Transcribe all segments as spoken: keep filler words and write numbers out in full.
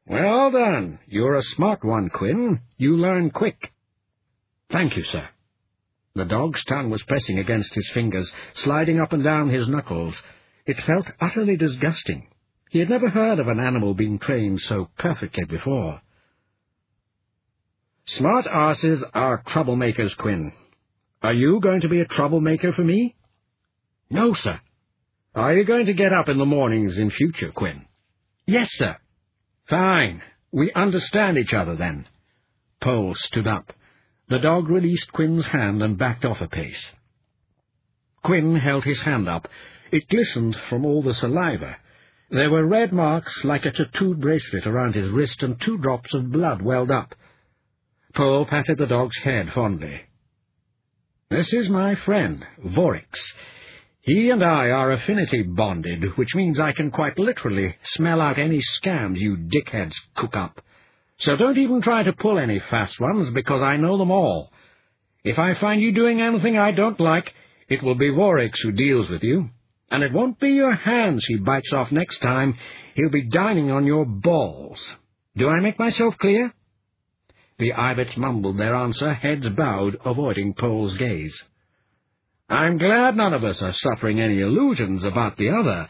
Well done. You're a smart one, Quinn. You learn quick. Thank you, sir. The dog's tongue was pressing against his fingers, sliding up and down his knuckles. It felt utterly disgusting. He had never heard of an animal being trained so perfectly before. Smart asses are troublemakers, Quinn. Are you going to be a troublemaker for me? No, sir. Are you going to get up in the mornings in future, Quinn? Yes, sir. Fine. We understand each other, then. Pole stood up. The dog released Quinn's hand and backed off a pace. Quinn held his hand up. It glistened from all the saliva. There were red marks like a tattooed bracelet around his wrist, and two drops of blood welled up. Pole patted the dog's head fondly. This is my friend, Vorix. He and I are affinity bonded, which means I can quite literally smell out any scams you dickheads cook up. So don't even try to pull any fast ones, because I know them all. If I find you doing anything I don't like, it will be Vorix who deals with you. And it won't be your hands he bites off next time. He'll be dining on your balls. Do I make myself clear? The ibex mumbled their answer, heads bowed, avoiding Pole's gaze. I'm glad none of us are suffering any illusions about the other.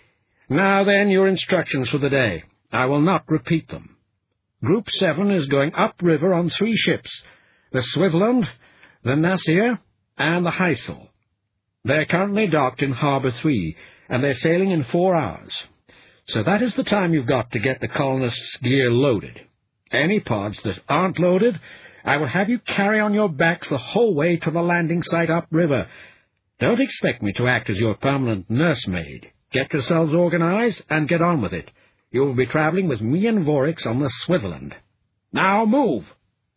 Now then, your instructions for the day. I will not repeat them. Group seven is going upriver on three ships, the Swiveland, the Nassir, and the Heysel. They're currently docked in Harbour three, and they're sailing in four hours. So that is the time you've got to get the colonists' gear loaded. Any pods that aren't loaded, I will have you carry on your backs the whole way to the landing site upriver. Don't expect me to act as your permanent nursemaid. Get yourselves organized and get on with it. You will be traveling with me and Vorix on the Swiveland. Now move!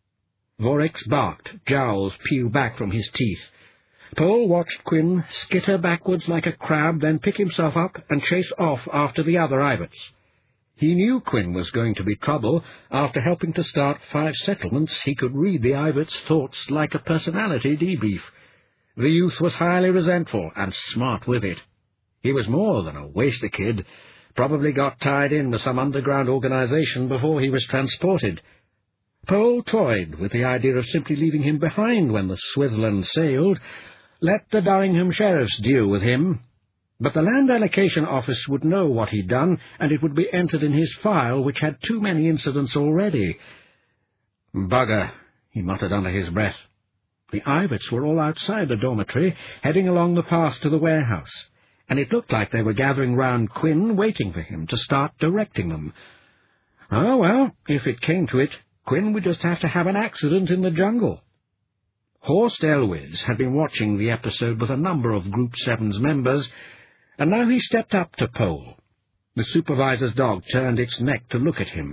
Vorix barked, jowls peeled back from his teeth. Pole watched Quinn skitter backwards like a crab, then pick himself up and chase off after the other ibex. He knew Quinn was going to be trouble. After helping to start five settlements, he could read the ibex thoughts like a personality debrief. The youth was highly resentful and smart with it. He was more than a waster kid, probably got tied in with some underground organization before he was transported. Pole toyed with the idea of simply leaving him behind when the Swiveland sailed. Let the Durringham sheriffs deal with him. But the Land Allocation Office would know what he'd done, and it would be entered in his file, which had too many incidents already. Bugger, he muttered under his breath. The ibex were all outside the dormitory, heading along the path to the warehouse, and it looked like they were gathering round Quinn, waiting for him to start directing them. Oh, well, if it came to it, Quinn would just have to have an accident in the jungle. Horst Elwes had been watching the episode with a number of Group seven's members, and now he stepped up to Pole. The supervisor's dog turned its neck to look at him.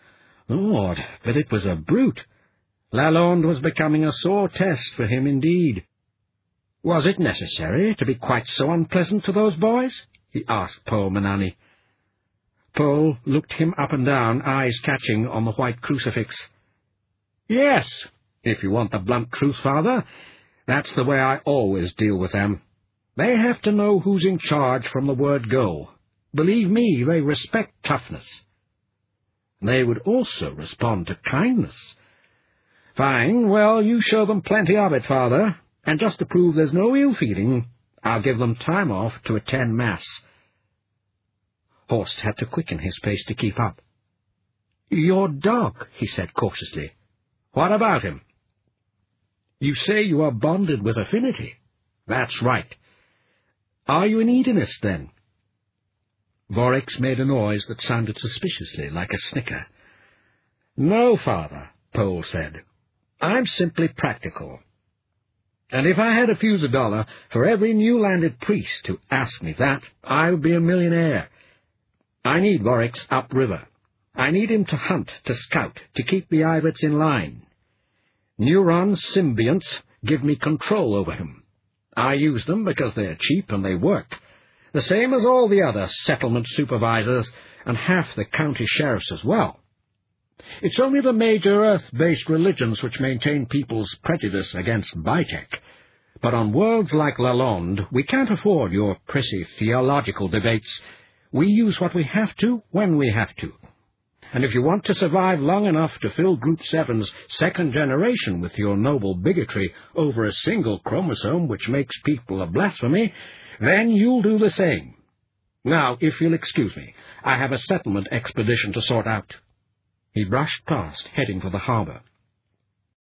Lord, but it was a brute. Lalonde was becoming a sore test for him indeed. Was it necessary to be quite so unpleasant to those boys? He asked Pole Manani. Pole looked him up and down, eyes catching on the white crucifix. Yes, if you want the blunt truth, Father, that's the way I always deal with them. They have to know who's in charge from the word go. Believe me, they respect toughness. They would also respond to kindness. Fine, well, you show them plenty of it, Father, and just to prove there's no ill feeling, I'll give them time off to attend Mass. Horst had to quicken his pace to keep up. Your dog, he said cautiously. What about him? You say you are bonded with affinity. That's right. Are you an Edinist, then? Vorix made a noise that sounded suspiciously like a snicker. No, Father, Pole said. I'm simply practical. And if I had to fuse a dollar for every new-landed priest who asked me that, I would be a millionaire. I need Vorix upriver. I need him to hunt, to scout, to keep the ibex in line. Neuron symbionts give me control over him. I use them because they're cheap and they work, the same as all the other settlement supervisors and half the county sheriffs as well. It's only the major Earth-based religions which maintain people's prejudice against Bitek. But on worlds like Lalonde, we can't afford your prissy theological debates. We use what we have to when we have to. And if you want to survive long enough to fill Group seven's second generation with your noble bigotry over a single chromosome which makes people a blasphemy, then you'll do the same. Now, if you'll excuse me, I have a settlement expedition to sort out." He brushed past, heading for the harbor.